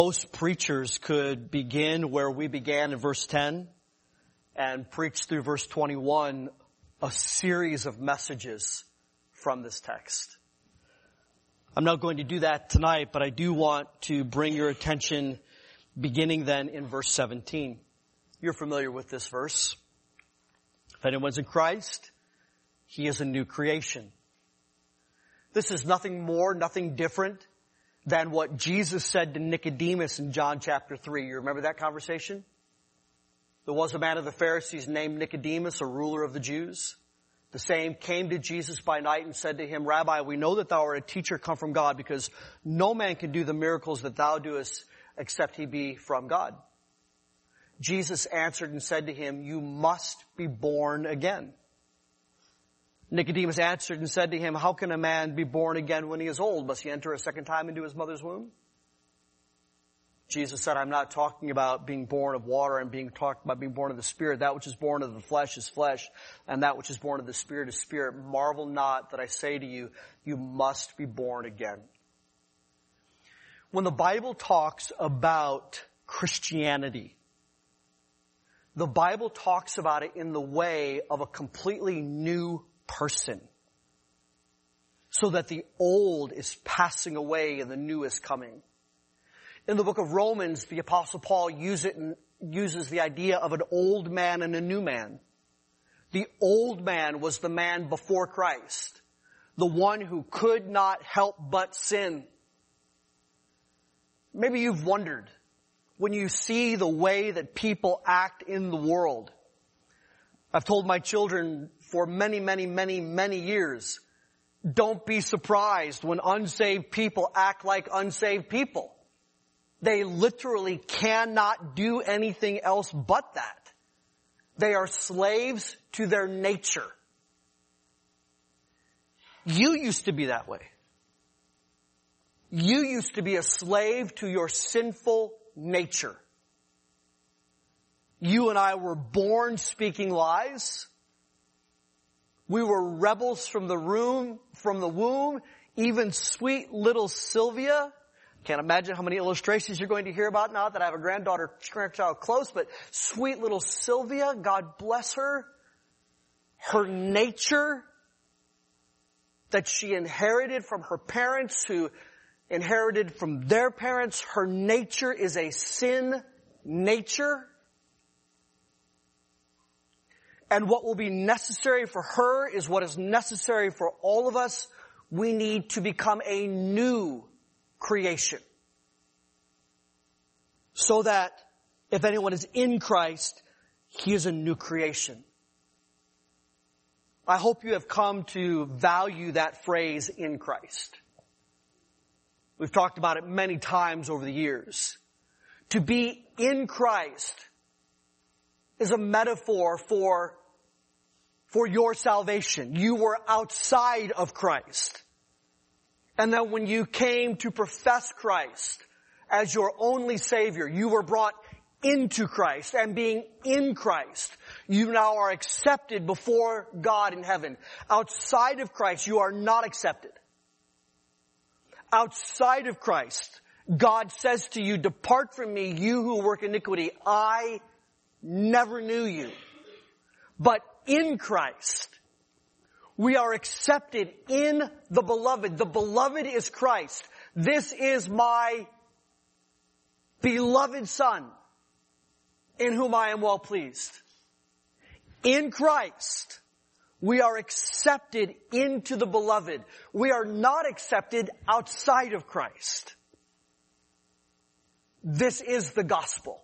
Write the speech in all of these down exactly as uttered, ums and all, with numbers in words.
Most preachers could begin where we began in verse ten and preach through verse twenty-one a series of messages from this text. I'm not going to do that tonight, but I do want to bring your attention beginning then in verse seventeen. You're familiar with this verse. If anyone's in Christ, he is a new creation. This is nothing more, nothing different than what Jesus said to Nicodemus in John chapter three. You remember that conversation? There was a man of the Pharisees named Nicodemus, a ruler of the Jews. The same came to Jesus by night and said to him, Rabbi, we know that thou art a teacher come from God, because no man can do the miracles that thou doest except he be from God. Jesus answered and said to him, you must be born again. Nicodemus answered and said to him, how can a man be born again when he is old? Must he enter a second time into his mother's womb? Jesus said, I'm not talking about being born of water. I'm being talking about being born of the Spirit. That which is born of the flesh is flesh, and that which is born of the Spirit is spirit. Marvel not that I say to you, you must be born again. When the Bible talks about Christianity, the Bible talks about it in the way of a completely new person, so that the old is passing away and the new is coming. In the book of Romans, the Apostle Paul use it and uses the idea of an old man and a new man. The old man was the man before Christ, the one who could not help but sin. Maybe you've wondered, when you see the way that people act in the world. I've told my children for many, many, many, many years, don't be surprised when unsaved people act like unsaved people. They literally cannot do anything else but that. They are slaves to their nature. You used to be that way. You used to be a slave to your sinful nature. You and I were born speaking lies. We were rebels from the room, from the womb. Even sweet little Sylvia. Can't imagine how many illustrations you're going to hear about now that I have a granddaughter, grandchild close, but sweet little Sylvia, God bless her. Her nature that she inherited from her parents, who inherited from their parents, her nature is a sin nature. And what will be necessary for her is what is necessary for all of us. We need to become a new creation. So that if anyone is in Christ, he is a new creation. I hope you have come to value that phrase, in Christ. We've talked about it many times over the years. To be in Christ is a metaphor for For your salvation. You were outside of Christ. And then when you came to profess Christ as your only Savior, you were brought into Christ. And being in Christ, you now are accepted before God in heaven. Outside of Christ, you are not accepted. Outside of Christ, God says to you, depart from me, you who work iniquity. I never knew you. But in Christ, we are accepted in the beloved. The beloved is Christ. This is my beloved Son, in whom I am well pleased. In Christ, we are accepted into the beloved. We are not accepted outside of Christ. This is the gospel.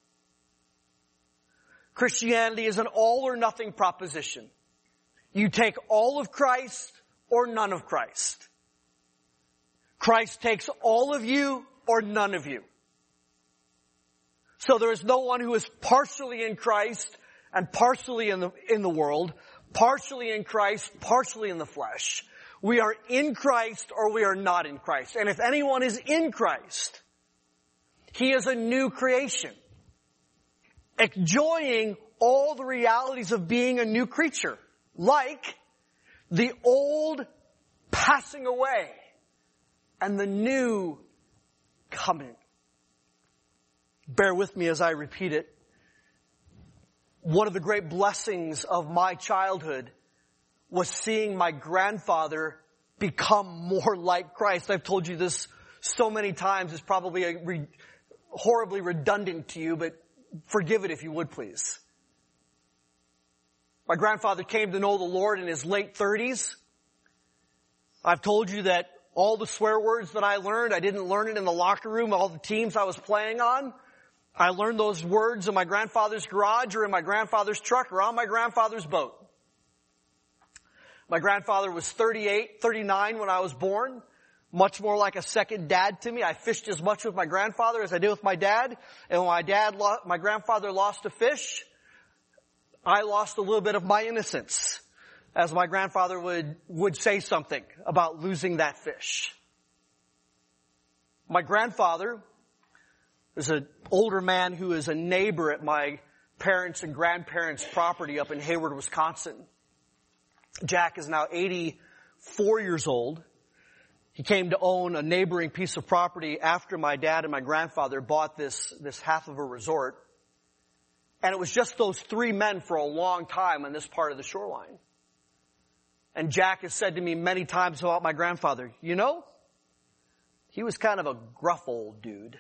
Christianity is an all or nothing proposition. You take all of Christ or none of Christ. Christ takes all of you or none of you. So there is no one who is partially in Christ and partially in the, in the world, partially in Christ, partially in the flesh. We are in Christ or we are not in Christ. And if anyone is in Christ, he is a new creation, enjoying all the realities of being a new creature, like the old passing away and the new coming. Bear with me as I repeat it. One of the great blessings of my childhood was seeing my grandfather become more like Christ. I've told you this so many times, it's probably a re- horribly redundant to you, but forgive it if you would, please. My grandfather came to know the Lord in his late thirties. I've told you that all the swear words that I learned, I didn't learn it in the locker room, all the teams I was playing on. I learned those words in my grandfather's garage or in my grandfather's truck or on my grandfather's boat. My grandfather was thirty-eight, thirty-nine when I was born. Much more like a second dad to me. I fished as much with my grandfather as I did with my dad. And when my dad, lo- my grandfather lost a fish, I lost a little bit of my innocence, as my grandfather would, would say something about losing that fish. My grandfather is an older man who is a neighbor at my parents' and grandparents' property up in Hayward, Wisconsin. Jack is now eighty-four years old. He came to own a neighboring piece of property after my dad and my grandfather bought this, this half of a resort. And it was just those three men for a long time on this part of the shoreline. And Jack has said to me many times about my grandfather, you know, he was kind of a gruff old dude.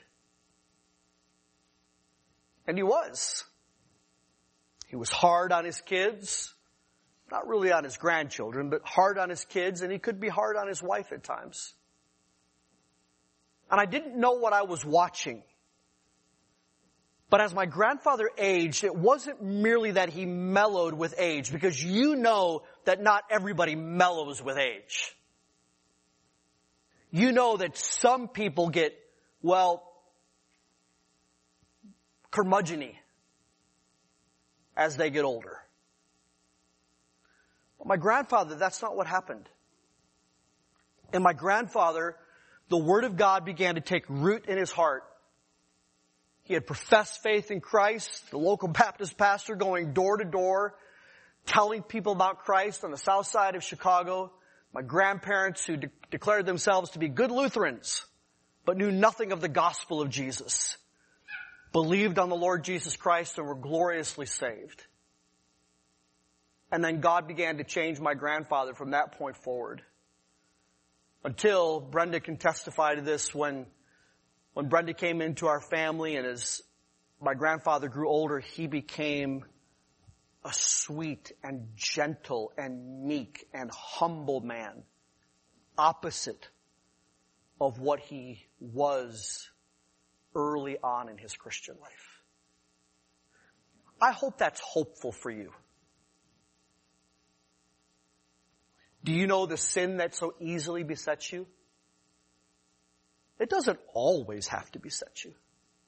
And he was. He was hard on his kids. Not really on his grandchildren, but hard on his kids, and he could be hard on his wife at times. And I didn't know what I was watching. But as my grandfather aged, it wasn't merely that he mellowed with age, because you know that not everybody mellows with age. You know that some people get, well, curmudgeon-y as they get older. But my grandfather, that's not what happened. And my grandfather, the Word of God began to take root in his heart. He had professed faith in Christ, the local Baptist pastor going door to door, telling people about Christ on the south side of Chicago. My grandparents who de- declared themselves to be good Lutherans, but knew nothing of the gospel of Jesus, believed on the Lord Jesus Christ and were gloriously saved. And then God began to change my grandfather from that point forward. Until Brenda can testify to this, when when Brenda came into our family and as my grandfather grew older, he became a sweet and gentle and meek and humble man, opposite of what he was early on in his Christian life. I hope that's hopeful for you. Do you know the sin that so easily besets you? It doesn't always have to beset you.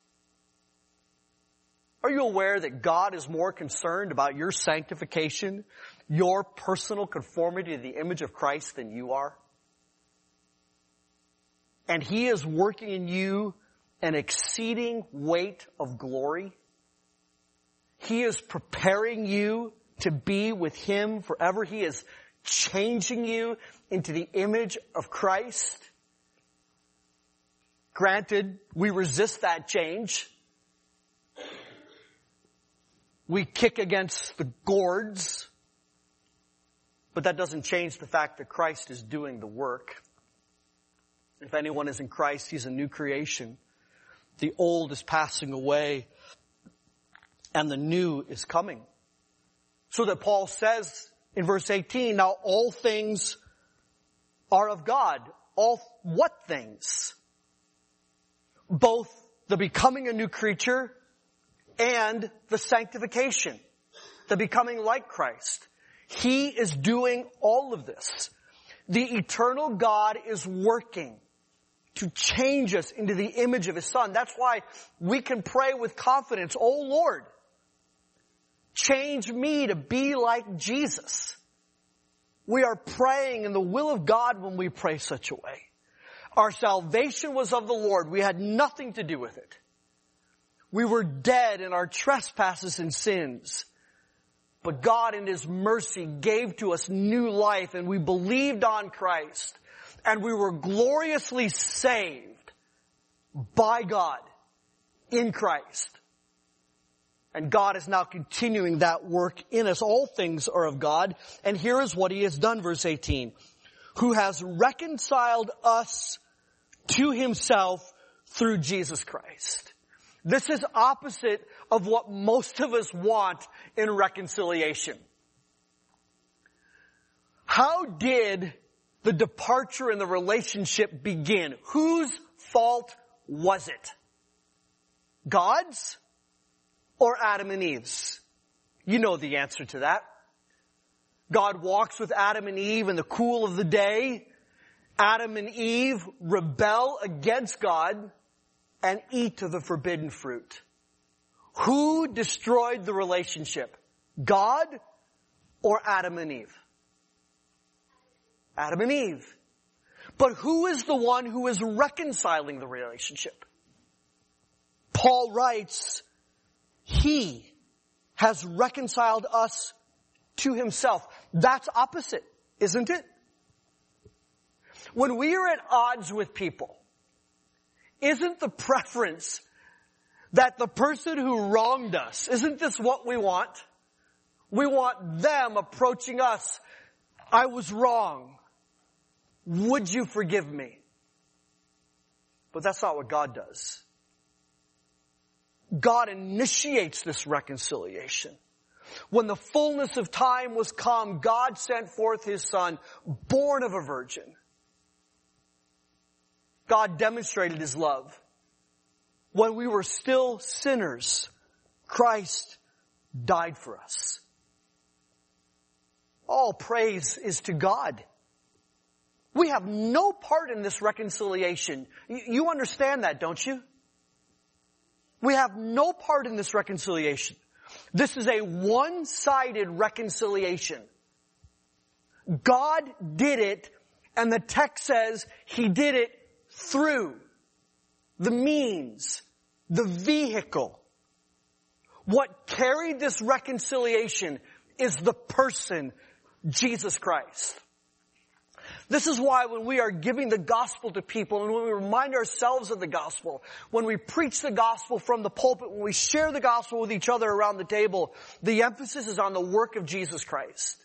Are you aware that God is more concerned about your sanctification, your personal conformity to the image of Christ than you are? And He is working in you an exceeding weight of glory. He is preparing you to be with Him forever. He is changing you into the image of Christ. Granted, we resist that change. We kick against the gourds. But that doesn't change the fact that Christ is doing the work. If anyone is in Christ, he's a new creation. The old is passing away, and the new is coming. So that Paul says in verse eighteen, now all things are of God. All what things? Both the becoming a new creature and the sanctification, the becoming like Christ. He is doing all of this. The eternal God is working to change us into the image of His Son. That's why we can pray with confidence, "Oh Lord, change me to be like Jesus." We are praying in the will of God when we pray such a way. Our salvation was of the Lord. We had nothing to do with it. We were dead in our trespasses and sins. But God in His mercy gave to us new life, and we believed on Christ. And we were gloriously saved by God in Christ. And God is now continuing that work in us. All things are of God. And here is what he has done, verse eighteen. Who has reconciled us to himself through Jesus Christ. This is opposite of what most of us want in reconciliation. How did the departure in the relationship begin? Whose fault was it? God's or Adam and Eve's? You know the answer to that. God walks with Adam and Eve in the cool of the day. Adam and Eve rebel against God and eat of the forbidden fruit. Who destroyed the relationship? God or Adam and Eve? Adam and Eve. But who is the one who is reconciling the relationship? Paul writes, he has reconciled us to himself. That's opposite, isn't it? When we are at odds with people, isn't the preference that the person who wronged us, isn't this what we want? We want them approaching us. I was wrong. Would you forgive me? But that's not what God does. God initiates this reconciliation. When the fullness of time was come, God sent forth his Son, born of a virgin. God demonstrated his love. When we were still sinners, Christ died for us. All praise is to God. We have no part in this reconciliation. You understand that, don't you? We have no part in this reconciliation. This is a one-sided reconciliation. God did it, and the text says he did it through the means, the vehicle. What carried this reconciliation is the person, Jesus Christ. This is why when we are giving the gospel to people and when we remind ourselves of the gospel, when we preach the gospel from the pulpit, when we share the gospel with each other around the table, the emphasis is on the work of Jesus Christ.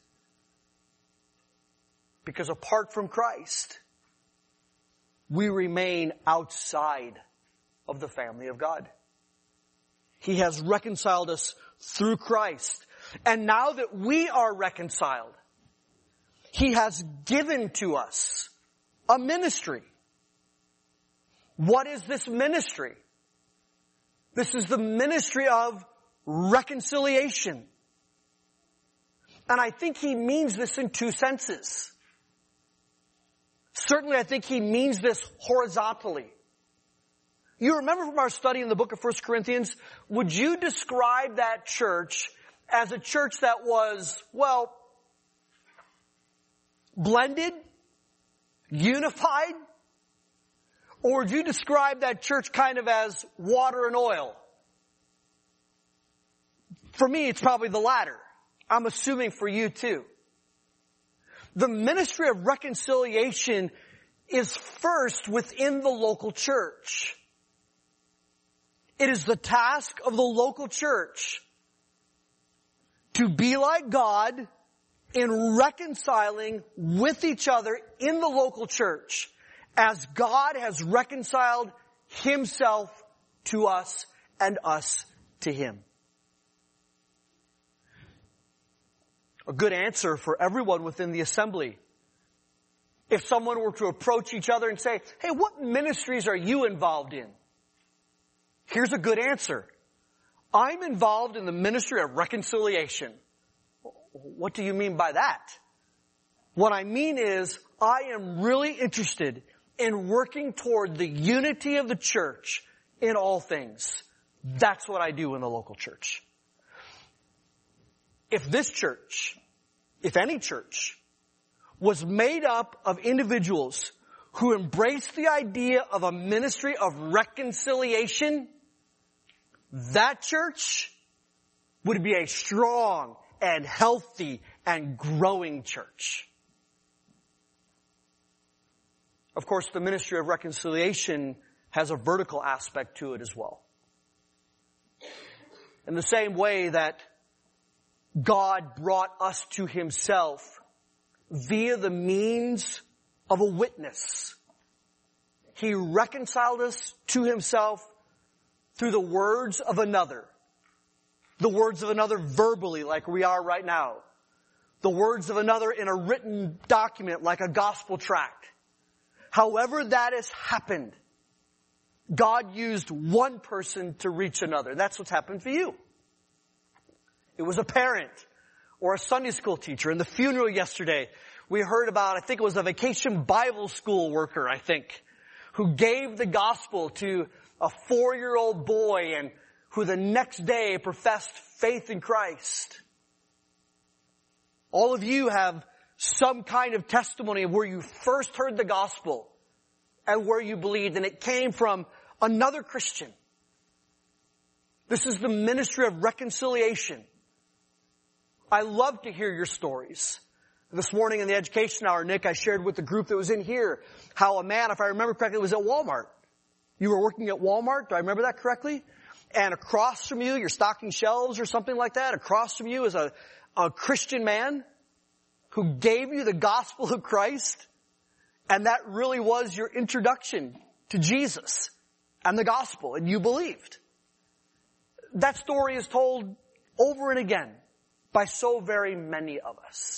Because apart from Christ, we remain outside of the family of God. He has reconciled us through Christ. And now that we are reconciled, he has given to us a ministry. What is this ministry? This is the ministry of reconciliation. And I think he means this in two senses. Certainly I think he means this horizontally. You remember from our study in the book of First Corinthians, would you describe that church as a church that was, well, blended, unified? Or would you describe that church kind of as water and oil? For me, it's probably the latter. I'm assuming for you too. The ministry of reconciliation is first within the local church. It is the task of the local church to be like God in reconciling with each other in the local church as God has reconciled himself to us and us to him. A good answer for everyone within the assembly. If someone were to approach each other and say, hey, what ministries are you involved in? Here's a good answer. I'm involved in the ministry of reconciliation. What do you mean by that? What I mean is, I am really interested in working toward the unity of the church in all things. That's what I do in the local church. If this church, if any church, was made up of individuals who embraced the idea of a ministry of reconciliation, that church would be a strong and healthy and growing church. Of course, the ministry of reconciliation has a vertical aspect to it as well. In the same way that God brought us to himself via the means of a witness. He reconciled us to himself through the words of another. The words of another verbally, like we are right now. The words of another in a written document, like a gospel tract. However that has happened, God used one person to reach another. That's what's happened for you. It was a parent or a Sunday school teacher. In the funeral yesterday, we heard about, I think it was a vacation Bible school worker, I think, who gave the gospel to a four-year-old boy and who the next day professed faith in Christ. All of you have some kind of testimony of where you first heard the gospel and where you believed, and it came from another Christian. This is the ministry of reconciliation. I love to hear your stories. This morning in the education hour, Nick, I shared with the group that was in here how a man, if I remember correctly, was at Walmart. You were working at Walmart. Do I remember that correctly? And across from you, you're stocking shelves or something like that. Across from you is a, a Christian man who gave you the gospel of Christ. And that really was your introduction to Jesus and the gospel. And you believed. That story is told over and again by so very many of us.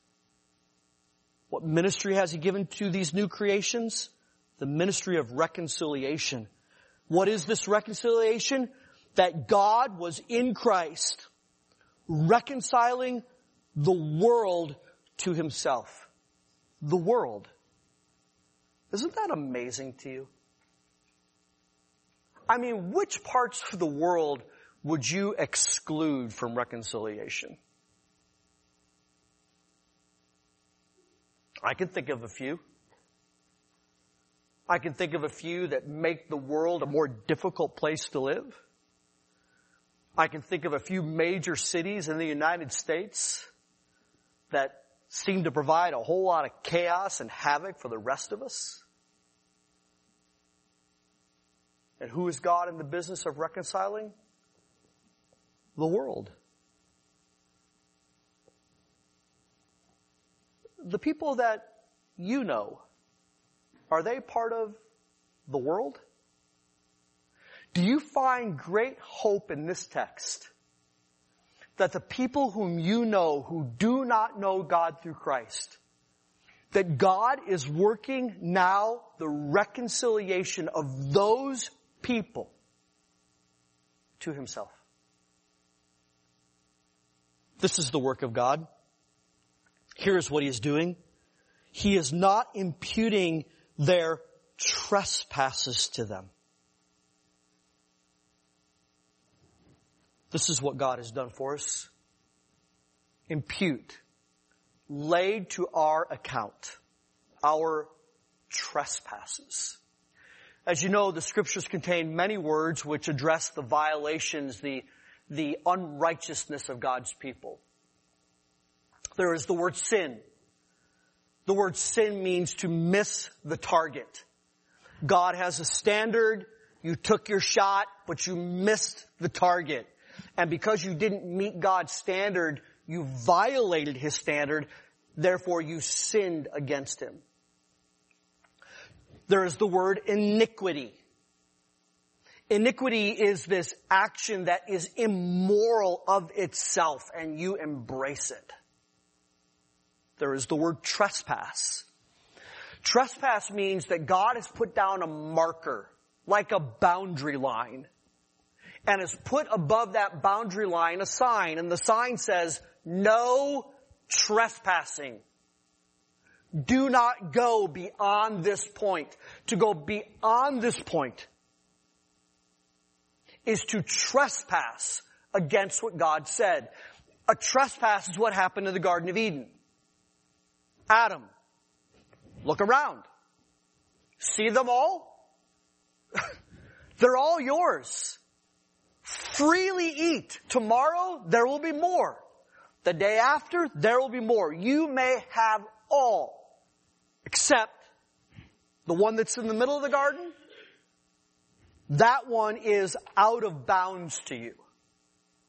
What ministry has he given to these new creations? The ministry of reconciliation. What is this reconciliation? That God was in Christ, reconciling the world to himself. The world. Isn't that amazing to you? I mean, which parts of the world would you exclude from reconciliation? I can think of a few. I can think of a few that make the world a more difficult place to live. I can think of a few major cities in the United States that seem to provide a whole lot of chaos and havoc for the rest of us. And who is God in the business of reconciling? The world. The people that you know, are they part of the world? Do you find great hope in this text that the people whom you know who do not know God through Christ, that God is working now the reconciliation of those people to himself? This is the work of God. Here's what he is doing. He is not imputing their trespasses to them. This is what God has done for us. Impute, laid to our account, our trespasses. As you know, the scriptures contain many words which address the violations, the, the unrighteousness of God's people. There is the word sin. The word sin means to miss the target. God has a standard. You took your shot, but you missed the target. And because you didn't meet God's standard, you violated his standard. Therefore, you sinned against him. There is the word iniquity. Iniquity is this action that is immoral of itself, and you embrace it. There is the word trespass. Trespass means that God has put down a marker, like a boundary line, and has put above that boundary line a sign, and the sign says, no trespassing. Do not go beyond this point. To go beyond this point is to trespass against what God said. A trespass is what happened in the Garden of Eden. Adam, look around. See them all? They're all yours. Freely eat. Tomorrow, there will be more. The day after, there will be more. You may have all. Except the one that's in the middle of the garden. That one is out of bounds to you.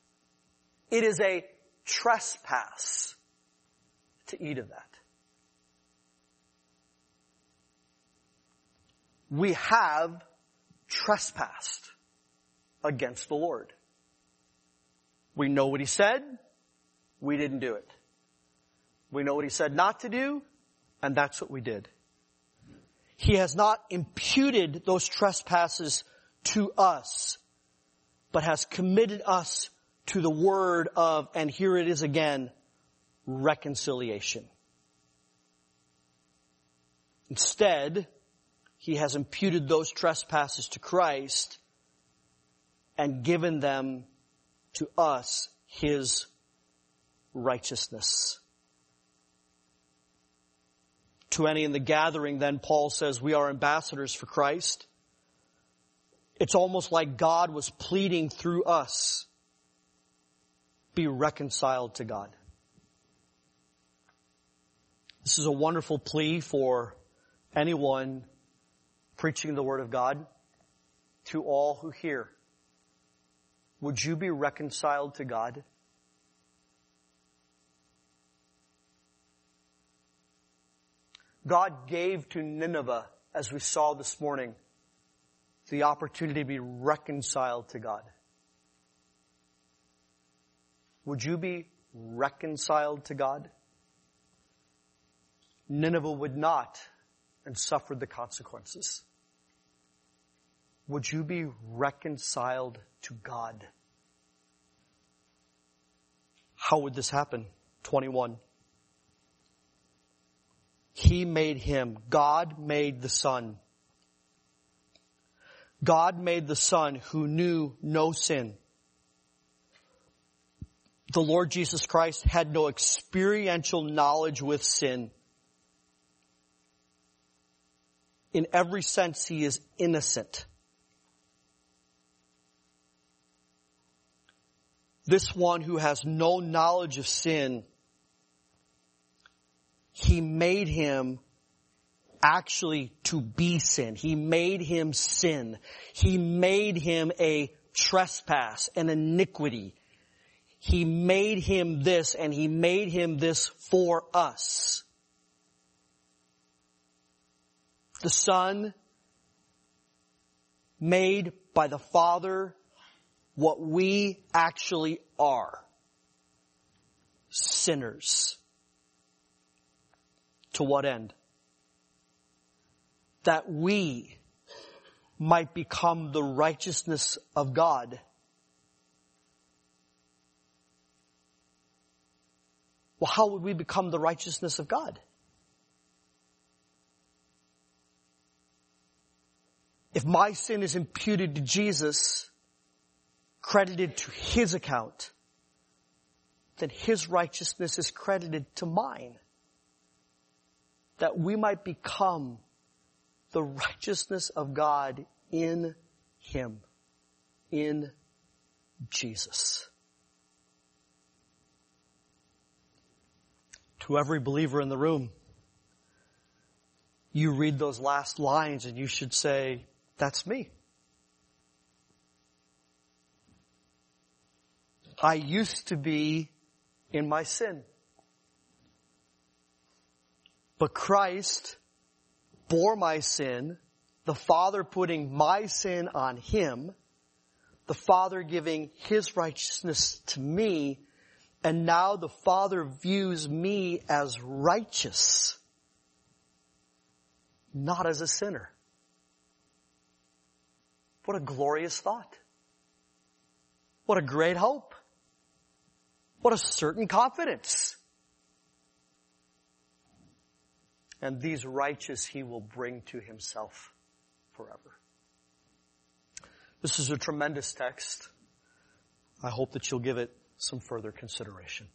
It is a trespass to eat of that. We have trespassed against the Lord. We know what He said. We didn't do it. We know what He said not to do, and that's what we did. He has not imputed those trespasses to us, but has committed us to the word of, and here it is again, reconciliation. Instead, He has imputed those trespasses to Christ and given them to us, His righteousness. To any in the gathering, then, Paul says, we are ambassadors for Christ. It's almost like God was pleading through us, be reconciled to God. This is a wonderful plea for anyone preaching the Word of God to all who hear. Would you be reconciled to God? God gave to Nineveh, as we saw this morning, the opportunity to be reconciled to God. Would you be reconciled to God? Nineveh would not, and suffered the consequences. Would you be reconciled to God? How would this happen? twenty-one. He made him. God made the Son. God made the Son who knew no sin. The Lord Jesus Christ had no experiential knowledge with sin. In every sense, He is innocent. This one who has no knowledge of sin, He made Him actually to be sin. He made Him sin. He made Him a trespass, an iniquity. He made Him this, and He made Him this for us. The Son made by the Father what we actually are. Sinners. To what end? That we might become the righteousness of God. Well, how would we become the righteousness of God? If my sin is imputed to Jesus, credited to His account, then His righteousness is credited to mine. That we might become the righteousness of God in Him, in Jesus. To every believer in the room, you read those last lines and you should say, that's me. I used to be in my sin. But Christ bore my sin, the Father putting my sin on Him, the Father giving His righteousness to me, and now the Father views me as righteous, not as a sinner. What a glorious thought. What a great hope. What a certain confidence. And these righteous He will bring to Himself forever. This is a tremendous text. I hope that you'll give it some further consideration.